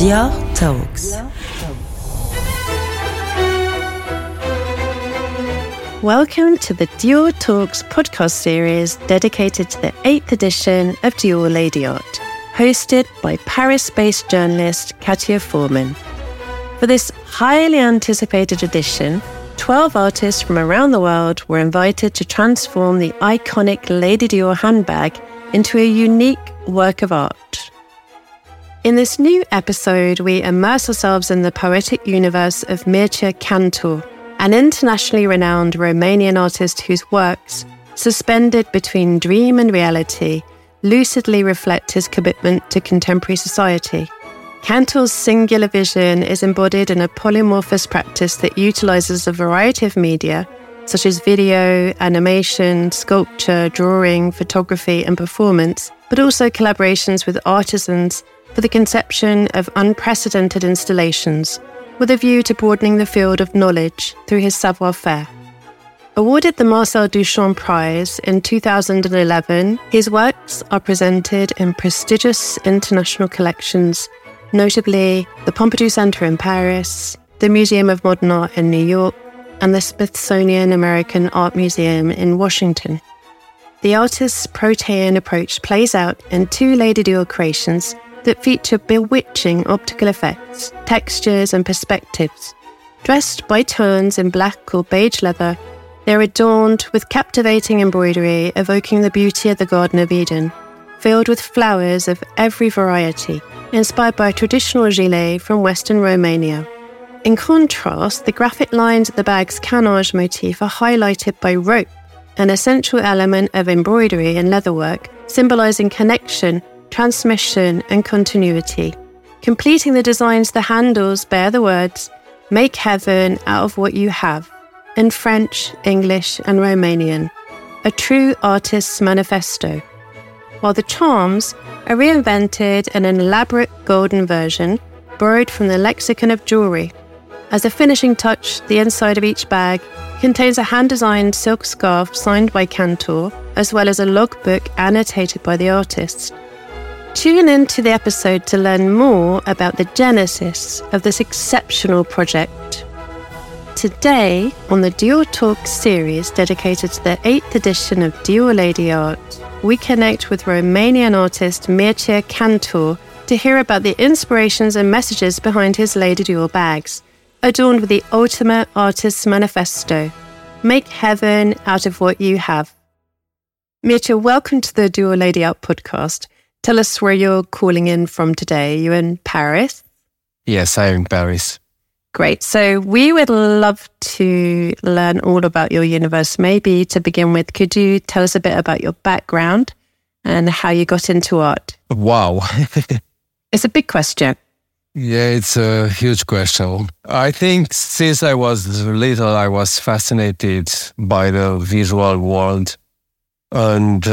Dior Talks. Welcome to the Dior Talks podcast series dedicated to the 8th edition of Dior Lady Art, hosted by Paris-based journalist Katia Foreman. For this highly anticipated edition, 12 artists from around the world were invited to transform the iconic Lady Dior handbag into a unique work of art. In this new episode, we immerse ourselves in the poetic universe of Mircea Cantor, an internationally renowned Romanian artist whose works, suspended between dream and reality, lucidly reflect his commitment to contemporary society. Cantor's singular vision is embodied in a polymorphous practice that utilizes a variety of media, such as video, animation, sculpture, drawing, photography, and performance, but also collaborations with artisans for the conception of unprecedented installations, with a view to broadening the field of knowledge through his savoir-faire. Awarded the Marcel Duchamp Prize in 2011, his works are presented in prestigious international collections, notably the Pompidou Center in Paris, the Museum of Modern Art in New York, and the Smithsonian American Art Museum in Washington. The artist's protean approach plays out in two Lady Dior creations that feature bewitching optical effects, textures, and perspectives. Dressed by turns in black or beige leather, they're adorned with captivating embroidery evoking the beauty of the Garden of Eden, filled with flowers of every variety, inspired by a traditional gilet from Western Romania. In contrast, the graphic lines of the bag's canage motif are highlighted by rope, an essential element of embroidery and leatherwork, symbolizing connection, transmission, and continuity. Completing the designs, the handles bear the words, "Make heaven out of what you have," in French, English, and Romanian, a true artist's manifesto. While the charms are reinvented in an elaborate golden version, borrowed from the lexicon of jewelry. As a finishing touch, the inside of each bag contains a hand-designed silk scarf signed by Cantor, as well as a logbook annotated by the artist. Tune into the episode to learn more about the genesis of this exceptional project. Today, on the Dior Talks series dedicated to the 8th edition of Dior Lady Art, we connect with Romanian artist Mircea Cantor to hear about the inspirations and messages behind his Lady Dior bags, adorned with the ultimate artist's manifesto, "Make heaven out of what you have." Mircea, welcome to the Dior Lady Art podcast. Tell us where you're calling in from today. You're in Paris? Yes, I'm in Paris. Great. So we would love to learn all about your universe. Maybe to begin with, could you tell us a bit about your background and how you got into art? Wow. It's a big question. Yeah, it's a huge question. I think since I was little, I was fascinated by the visual world and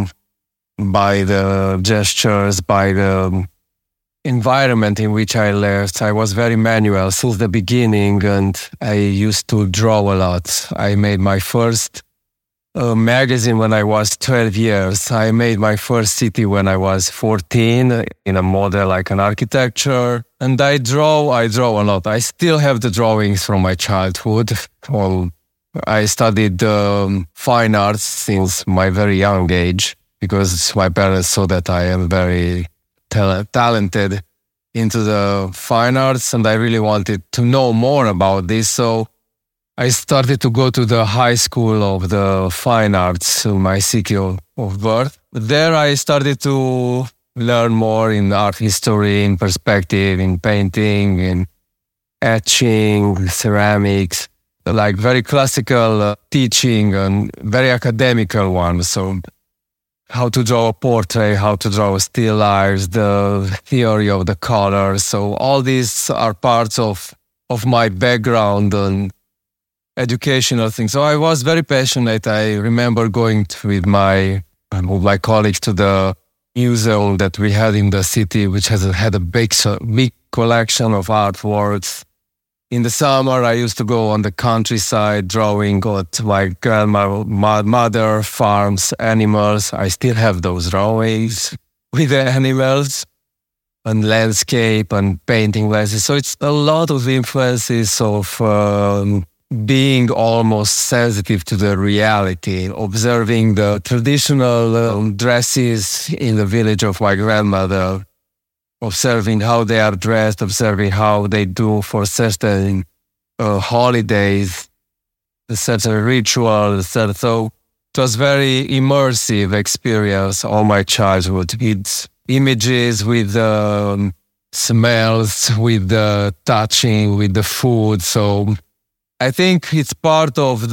by the gestures, by the environment in which I lived. I was very manual since the beginning, and I used to draw a lot. I made my first magazine when I was 12 years. I made my first city when I was 14 in a model like an architecture. And I draw a lot. I still have the drawings from my childhood. Well, I studied fine arts since my very young age because my parents saw that I am very talented into the fine arts, and I really wanted to know more about this. So I started to go to the high school of the fine arts, my city of birth. There I started to learn more in art history, in perspective, in painting, in etching, ceramics, like very classical teaching and very academical one. So how to draw a portrait, how to draw still lives, the theory of the color. So all these are parts of my background and educational things. So I was very passionate. I remember going with my colleagues to the museum that we had in the city, which had a big collection of artworks. In the summer, I used to go on the countryside drawing what my grandmother farms animals. I still have those drawings with the animals. and landscape and painting lenses. So it's a lot of influences of being almost sensitive to the reality, observing the traditional dresses in the village of my grandmother, observing how they are dressed, observing how they do for certain holidays, certain rituals. So it was very immersive experience all my childhood. With images, with smells, with the touching, with the food. So I think it's part of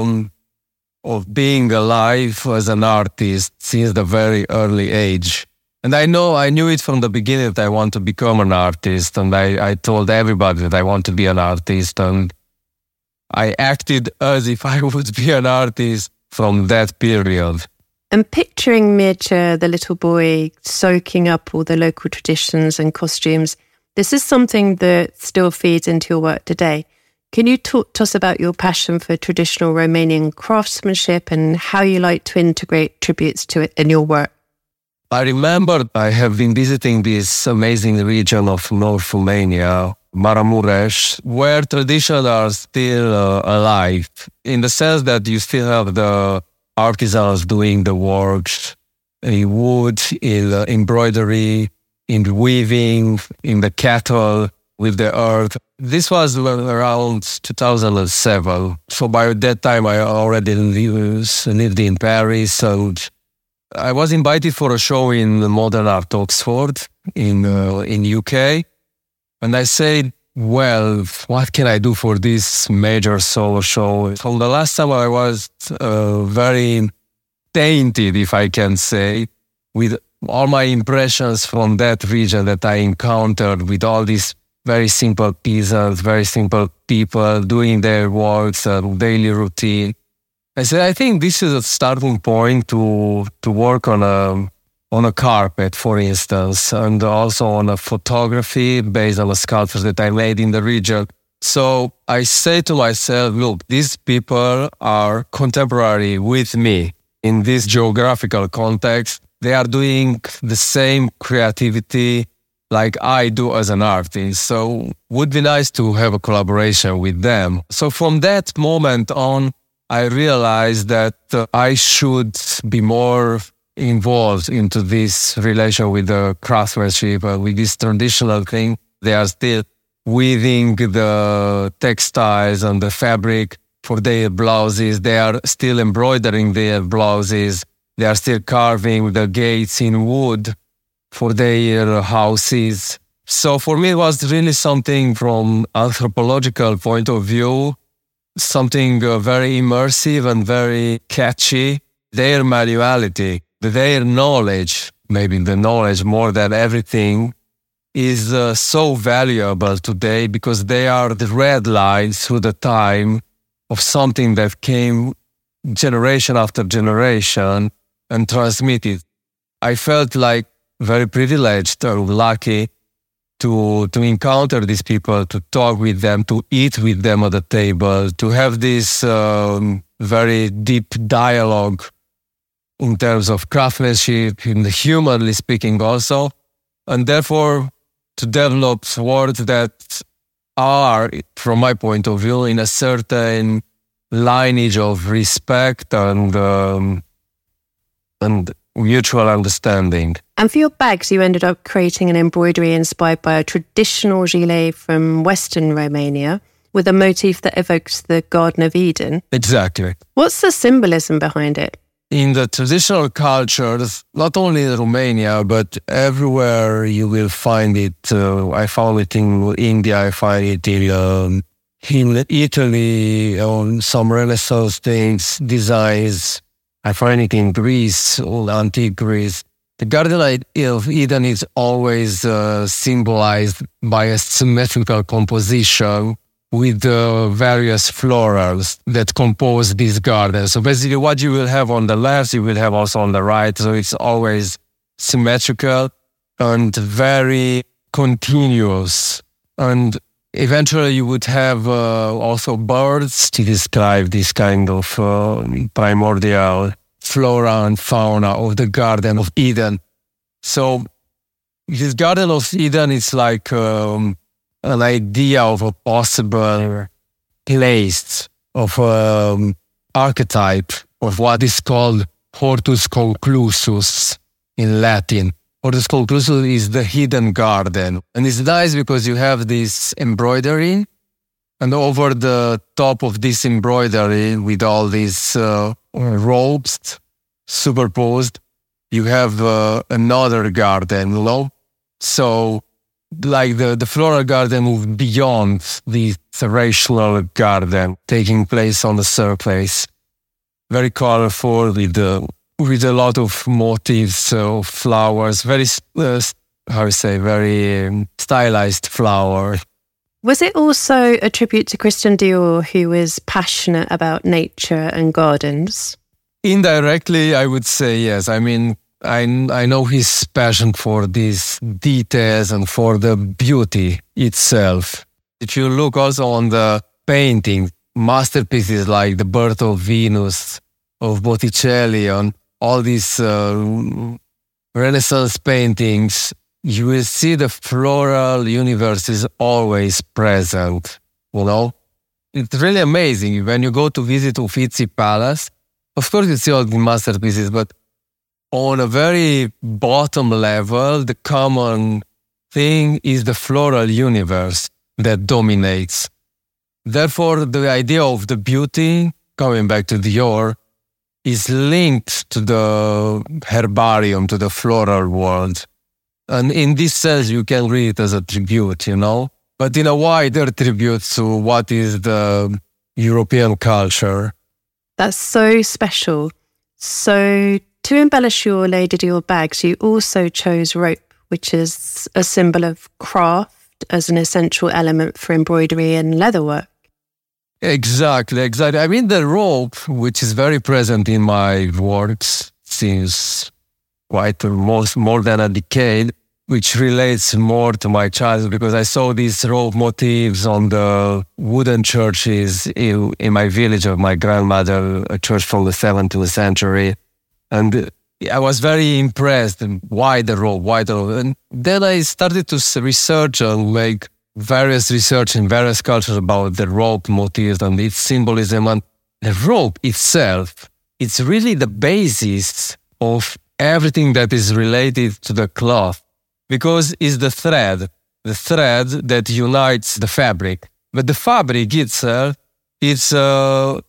of being alive as an artist since the very early age. And I knew it from the beginning that I want to become an artist. And I told everybody that I want to be an artist. And I acted as if I would be an artist from that period. And picturing Mircea, the little boy, soaking up all the local traditions and costumes, this is something that still feeds into your work today. Can you talk to us about your passion for traditional Romanian craftsmanship and how you like to integrate tributes to it in your work? I remember I have been visiting this amazing region of North Romania, Maramureș, where traditions are still alive, in the sense that you still have the artisans doing the works in wood, in embroidery, in weaving, in the cattle, with the earth. This was around 2007. So by that time, I already lived in Paris, and I was invited for a show in Modern Art Oxford in UK. And I said, well, what can I do for this major solo show? From the last time I was very tainted, if I can say, with all my impressions from that region that I encountered, with all these very simple peasants, very simple people doing their works and daily routine. I said, I think this is a starting point to work on a carpet, for instance, and also on a photography based on the sculptures that I made in the region. So I say to myself, look, these people are contemporary with me in this geographical context. They are doing the same creativity like I do as an artist. So would be nice to have a collaboration with them. So from that moment on, I realized that I should be more involved into this relation with the craftsmanship, with this traditional thing. They are still weaving the textiles and the fabric for their blouses. They are still embroidering their blouses. They are still carving the gates in wood for their houses. So for me, it was really something from anthropological point of view, something very immersive and very catchy. Their manuality, their knowledge, maybe the knowledge more than everything, is so valuable today because they are the red lines through the time of something that came generation after generation and transmitted. I felt like very privileged or lucky to encounter these people, to talk with them, to eat with them at the table, to have this very deep dialogue in terms of craftsmanship, in the humanly speaking also, and therefore to develop words that are, from my point of view, in a certain lineage of respect and mutual understanding. And for your bags, you ended up creating an embroidery inspired by a traditional gilet from Western Romania with a motif that evokes the Garden of Eden. Exactly. What's the symbolism behind it? In the traditional cultures, not only in Romania, but everywhere you will find it. I found it in India, I find it in Italy, on some Renaissance things, designs. I find it in Greece, old antique Greece. The Garden of Eden is always symbolized by a symmetrical composition with various florals that compose this garden. So basically what you will have on the left, you will have also on the right. So it's always symmetrical and very continuous. And eventually you would have also birds to describe this kind of primordial flora and fauna of the Garden of Eden. So this Garden of Eden is like an idea of a possible place of archetype of what is called Hortus Conclusus in Latin. Hortus Conclusus is the hidden garden. And it's nice because you have this embroidery, and over the top of this embroidery with all these ropes superposed, you have another garden, you know? So like the floral garden moved beyond the rational garden taking place on the surface. Very colorful with a lot of motifs of flowers, very, very stylized flower. Was it also a tribute to Christian Dior, who was passionate about nature and gardens? Indirectly, I would say yes. I mean, I know his passion for these details and for the beauty itself. If you look also on the painting, masterpieces like The Birth of Venus of Botticelli and all these Renaissance paintings, you will see the floral universe is always present, you know? It's really amazing. When you go to visit Uffizi Palace, of course you see all the masterpieces, but on a very bottom level, the common thing is the floral universe that dominates. Therefore, the idea of the beauty, coming back to Dior, is linked to the herbarium, to the floral world. And in this sense, you can read it as a tribute, you know? But in a wider tribute to what is the European culture. That's so special. So to embellish your Lady Dior bags, you also chose rope, which is a symbol of craft as an essential element for embroidery and leatherwork. Exactly. I mean, the rope, which is very present in my works since quite more than a decade, which relates more to my childhood because I saw these rope motifs on the wooden churches in my village of my grandmother, a church from the 17th century. And I was very impressed. Why the rope? And then I started to research and make various research in various cultures about the rope motifs and its symbolism. And the rope itself, it's really the basis of everything that is related to the cloth because it's the thread that unites the fabric. But the fabric itself, it's a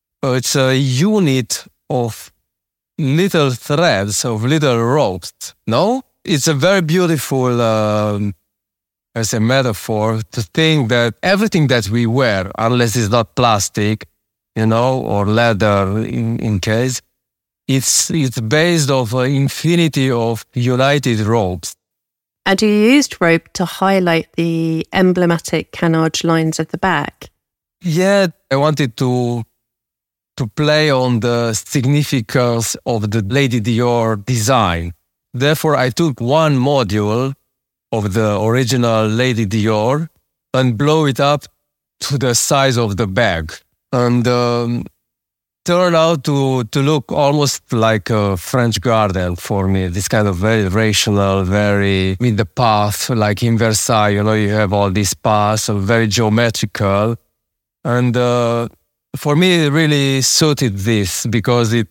unit of little threads, of little ropes. No? It's a very beautiful as a metaphor to think that everything that we wear, unless it's not plastic, you know, or leather in case, it's based on an infinity of united ropes. And you used rope to highlight the emblematic canard lines of the bag. Yeah, I wanted to play on the significance of the Lady Dior design. Therefore, I took one module of the original Lady Dior and blow it up to the size of the bag. And turned out to look almost like a French garden for me. This kind of very rational, very with the path, like in Versailles, you know, you have all these paths, very geometrical. And for me, it really suited this because it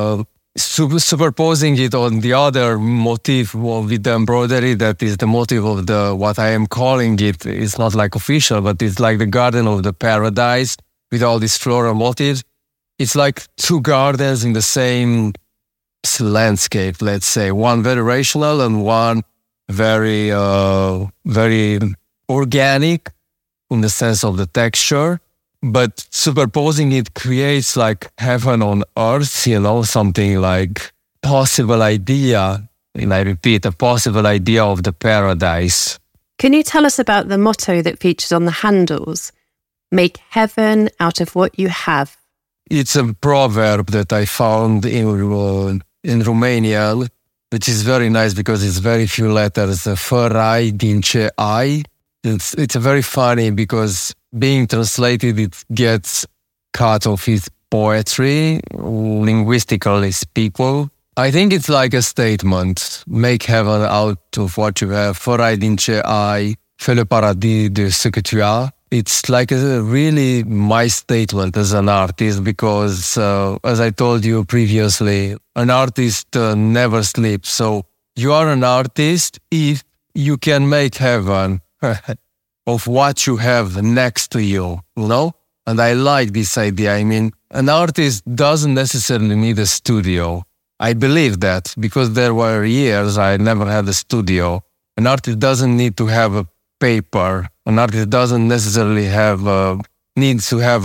superposing it on the other motif with the embroidery that is the motif of the what I am calling it. It's not like official, but it's like the Garden of the Paradise with all these floral motifs. It's like two gardens in the same landscape, let's say. One very rational and one very, very organic in the sense of the texture. But superposing it creates like heaven on earth, you know, something like possible idea. And I repeat, a possible idea of the paradise. Can you tell us about the motto that features on the handles? Make heaven out of what you have. It's a proverb that I found in Romanian, which is very nice because it's very few letters. Fărai din ce ai. It's very funny because being translated, it gets cut off its poetry, linguistically speaking. I think it's like a statement. Make heaven out of what you have. Ferai din ce ai, fais le paradis de ce que tu as. It's like a really my statement as an artist because, as I told you previously, an artist never sleeps. So you are an artist if you can make heaven of what you have next to you, you know? And I like this idea. I mean, an artist doesn't necessarily need a studio. I believe that because there were years I never had a studio. An artist doesn't need to have a paper. An artist doesn't necessarily needs to have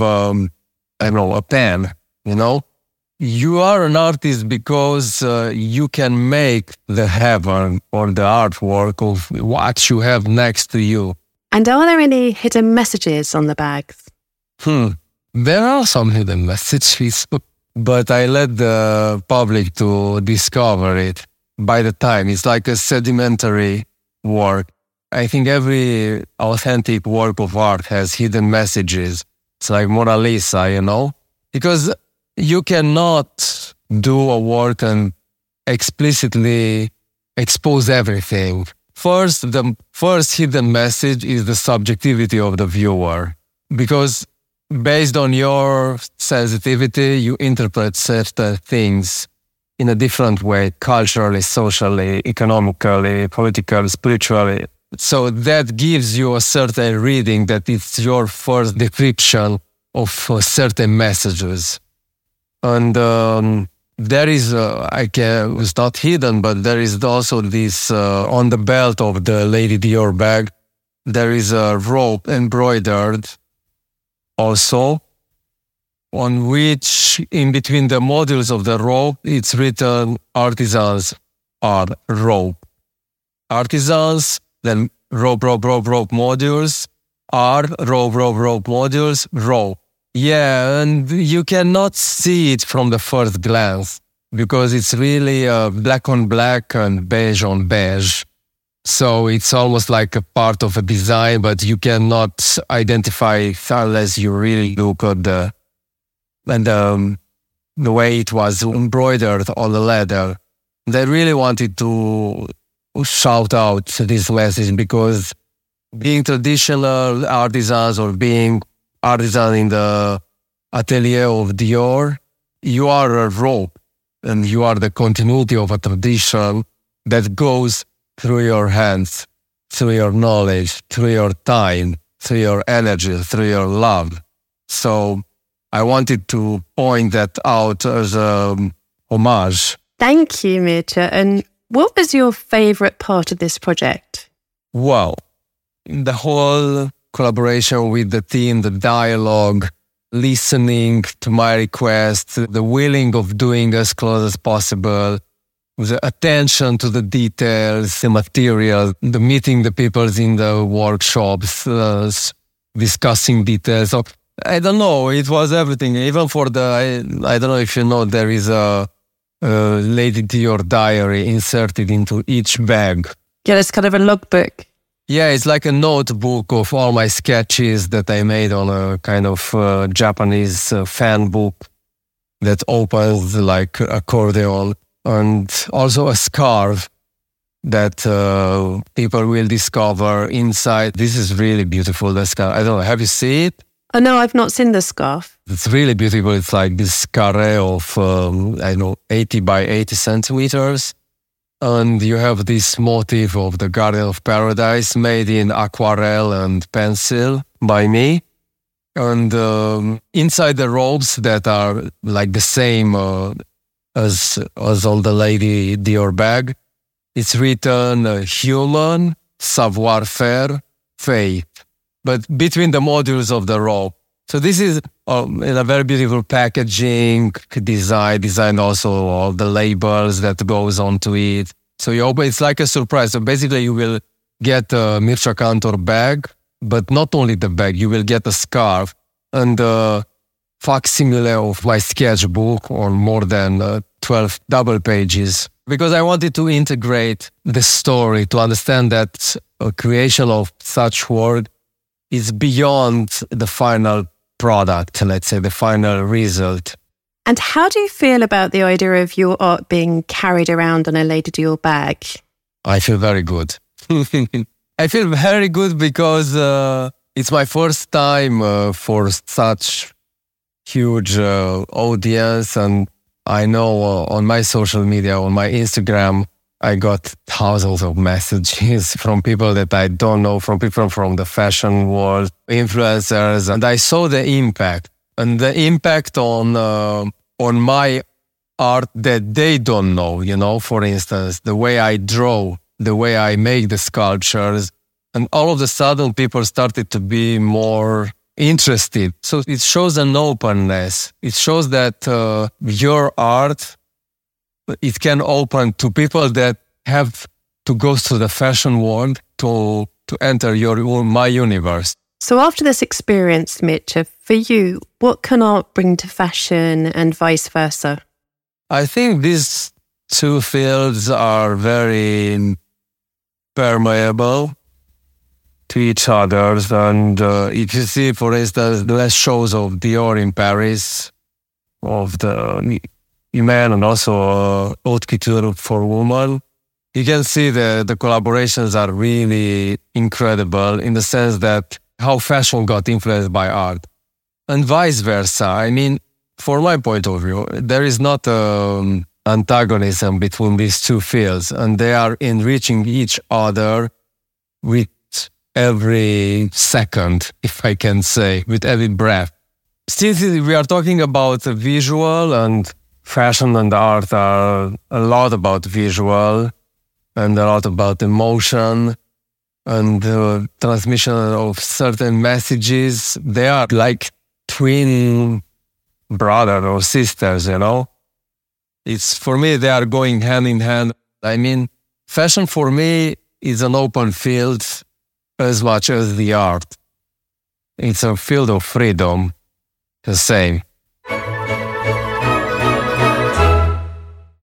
a pen, you know? You are an artist because you can make the heaven or the artwork of what you have next to you. And are there any hidden messages on the bags? There are some hidden messages, but I let the public to discover it by the time. It's like a sedimentary work. I think every authentic work of art has hidden messages. It's like Mona Lisa, you know? Because you cannot do a work and explicitly expose everything. The first hidden message is the subjectivity of the viewer. Because based on your sensitivity, you interpret certain things in a different way, culturally, socially, economically, politically, spiritually. So that gives you a certain reading that it's your first description of certain messages. And there is, it's not hidden, but there is also this, on the belt of the Lady Dior bag, there is a rope embroidered also, on which in between the modules of the rope, it's written artisans are rope. Artisans, then rope modules, are rope modules, rope. Yeah, and you cannot see it from the first glance because it's really black on black and beige on beige. So it's almost like a part of a design, but you cannot identify it unless you really look at the way it was embroidered on the leather. They really wanted to shout out this message because being traditional artisans or being artisan in the atelier of Dior, you are a rope and you are the continuity of a tradition that goes through your hands, through your knowledge, through your time, through your energy, through your love. So I wanted to point that out as a homage. Thank you, Mircea. And what was your favorite part of this project? Well, the whole collaboration with the team, the dialogue, listening to my requests, the willing of doing as close as possible, the attention to the details, the material, the meeting the people in the workshops, discussing details. So, I don't know, it was everything. Even for I don't know if you know, there is a Lady Dior diary inserted into each bag. Yeah, it's kind of a logbook. Yeah, it's like a notebook of all my sketches that I made on a kind of Japanese fan book that opens like accordion, and also a scarf that people will discover inside. This is really beautiful, the scarf. I don't know, have you seen it? Oh, no, I've not seen the scarf. It's really beautiful. It's like this carré of, 80 by 80 centimeters. And you have this motif of the Garden of Paradise made in aquarelle and pencil by me. And inside the robes that are like the same as on the Lady Dior bag, it's written human, savoir-faire, faith. But between the modules of the robe. So this is in a very beautiful packaging design also all the labels that goes onto it. So you open, it's like a surprise. So basically you will get a Mircea Cantor bag, but not only the bag, you will get a scarf and a facsimile of my sketchbook on more than 12 double pages. Because I wanted to integrate the story to understand that a creation of such work is beyond the final product, let's say, the final result. And how do you feel about the idea of your art being carried around on a Lady Dior bag? I feel very good. I feel very good because it's my first time for such huge audience. And I know on my social media, on my Instagram, I got thousands of messages from people that I don't know, from people from the fashion world, influencers. And I saw the impact. And the impact on my art that they don't know, you know, for instance, the way I draw, the way I make the sculptures. And all of a sudden, people started to be more interested. So it shows an openness. It shows that your art, it can open to people that have to go through the fashion world to enter my universe. So after this experience, Mircea, for you, what can art bring to fashion and vice versa? I think these two fields are very permeable to each other. And if you see, for instance, the last shows of Dior in Paris, of the men and also haute couture for women, you can see the collaborations are really incredible in the sense that how fashion got influenced by art. And vice versa. I mean, from my point of view, there is not antagonism between these two fields, and they are enriching each other with every second, if I can say, with every breath. Since we are talking about visual, and fashion and art are a lot about visual and a lot about emotion and transmission of certain messages, they are like twin brothers or sisters, you know? It's, for me, they are going hand in hand. I mean, fashion for me is an open field as much as the art. It's a field of freedom, the same.